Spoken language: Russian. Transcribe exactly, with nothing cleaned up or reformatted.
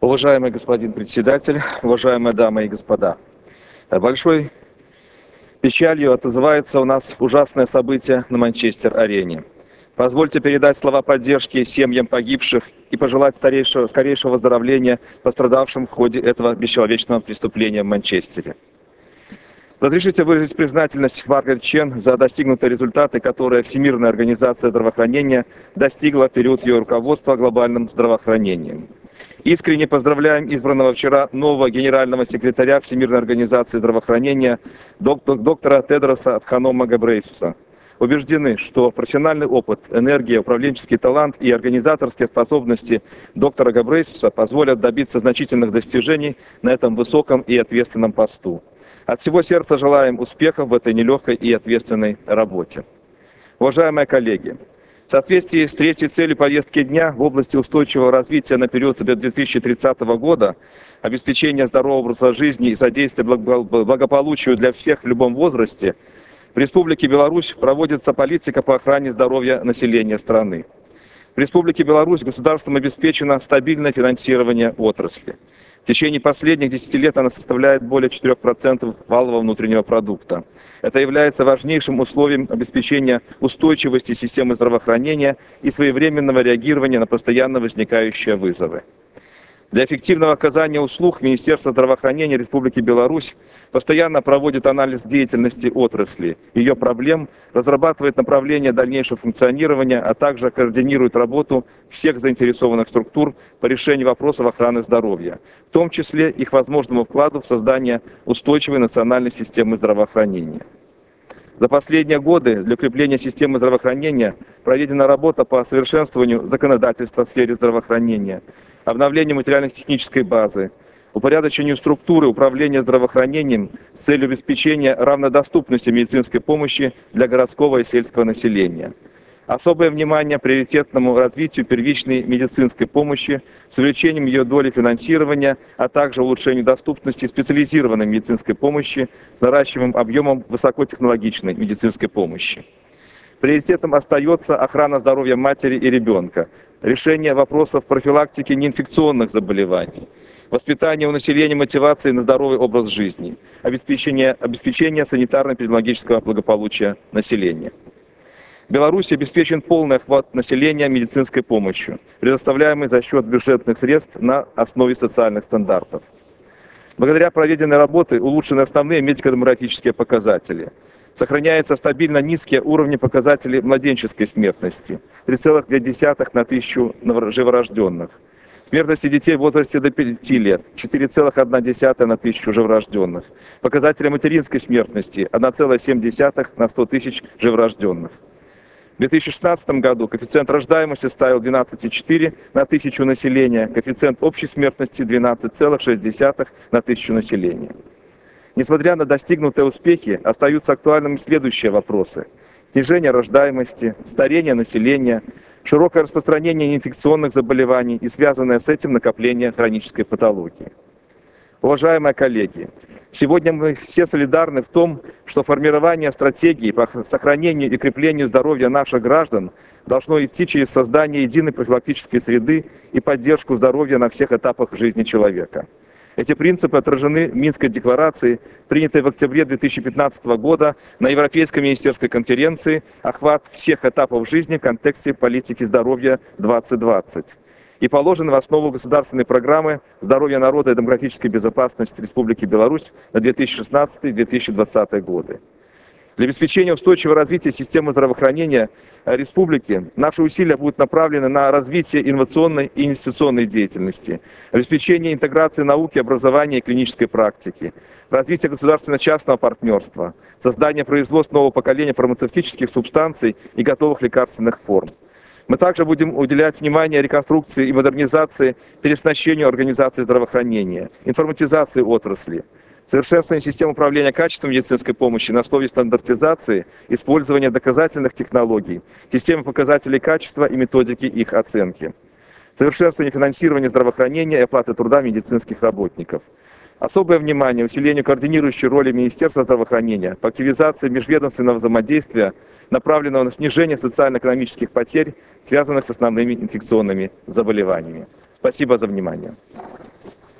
Уважаемый господин председатель, уважаемые дамы и господа, большой печалью отзывается у нас ужасное событие на Манчестер-арене. Позвольте передать слова поддержки семьям погибших и пожелать скорейшего, скорейшего выздоровления пострадавшим в ходе этого бесчеловечного преступления в Манчестере. Разрешите выразить признательность Маргарет Чен за достигнутые результаты, которые Всемирная организация здравоохранения достигла в период ее руководства глобальным здравоохранением. Искренне поздравляем избранного вчера нового генерального секретаря Всемирной организации здравоохранения доктора, доктора Тедроса Адханома Гебрейсуса. Убеждены, что профессиональный опыт, энергия, управленческий талант и организаторские способности доктора Гебрейсуса позволят добиться значительных достижений на этом высоком и ответственном посту. От всего сердца желаем успехов в этой нелегкой и ответственной работе. Уважаемые коллеги, в соответствии с третьей целью повестки дня в области устойчивого развития на период до две тысячи тридцатого года, обеспечения здорового образа жизни и содействия благополучию для всех в любом возрасте, в Республике Беларусь проводится политика по охране здоровья населения страны. В Республике Беларусь государством обеспечено стабильное финансирование отрасли. В течение последних десяти лет она составляет более четырёх процентов валового внутреннего продукта. Это является важнейшим условием обеспечения устойчивости системы здравоохранения и своевременного реагирования на постоянно возникающие вызовы. Для эффективного оказания услуг Министерство здравоохранения Республики Беларусь постоянно проводит анализ деятельности отрасли, ее проблем, разрабатывает направления дальнейшего функционирования, а также координирует работу всех заинтересованных структур по решению вопросов охраны здоровья, в том числе их возможному вкладу в создание устойчивой национальной системы здравоохранения. За последние годы для укрепления системы здравоохранения проведена работа по совершенствованию законодательства в сфере здравоохранения, обновлению материально-технической базы, упорядочению структуры управления здравоохранением с целью обеспечения равнодоступности медицинской помощи для городского и сельского населения. Особое внимание приоритетному развитию первичной медицинской помощи с увеличением ее доли финансирования, а также улучшению доступности специализированной медицинской помощи с наращиваемым объемом высокотехнологичной медицинской помощи. Приоритетом остается охрана здоровья матери и ребенка, решение вопросов профилактики неинфекционных заболеваний, воспитание у населения мотивации на здоровый образ жизни, обеспечение, обеспечение санитарно-эпидемиологического благополучия населения. В Беларуси обеспечен полный охват населения медицинской помощью, предоставляемой за счет бюджетных средств на основе социальных стандартов. Благодаря проведенной работе улучшены основные медико-демографические показатели. Сохраняются стабильно низкие уровни показателей младенческой смертности – три целых две десятых на тысячу живорожденных. Смертности детей в возрасте до пяти лет – четыре целых одна десятая на тысячу живорожденных. Показатели материнской смертности – одна целая семь десятых на сто тысяч живорожденных. В две тысячи шестнадцатом году коэффициент рождаемости составил двенадцать целых четыре десятых на тысячу населения, коэффициент общей смертности двенадцать целых шесть десятых на тысячу населения. Несмотря на достигнутые успехи, остаются актуальными следующие вопросы. Снижение рождаемости, старение населения, широкое распространение неинфекционных заболеваний и связанное с этим накопление хронической патологии. Уважаемые коллеги, сегодня мы все солидарны в том, что формирование стратегии по сохранению и креплению здоровья наших граждан должно идти через создание единой профилактической среды и поддержку здоровья на всех этапах жизни человека. Эти принципы отражены в Минской декларации, принятой в октябре две тысячи пятнадцатого года на Европейской министерской конференции «Охват всех этапов жизни в контексте политики здоровья двадцать двадцать» и положены в основу государственной программы «Здоровье народа и демографическая безопасность Республики Беларусь» на две тысячи шестнадцатый — две тысячи двадцатый годы. Для обеспечения устойчивого развития системы здравоохранения республики наши усилия будут направлены на развитие инновационной и инвестиционной деятельности, обеспечение интеграции науки, образования и клинической практики, развитие государственно-частного партнерства, создание производства нового поколения фармацевтических субстанций и готовых лекарственных форм. Мы также будем уделять внимание реконструкции и модернизации, переоснащению организации здравоохранения, информатизации отрасли, совершенствование системы управления качеством медицинской помощи на основе стандартизации, использования доказательных технологий, системы показателей качества и методики их оценки, совершенствование финансирования здравоохранения и оплаты труда медицинских работников. Особое внимание усилению координирующей роли Министерства здравоохранения по активизации межведомственного взаимодействия, направленного на снижение социально-экономических потерь, связанных с основными инфекционными заболеваниями. Спасибо за внимание.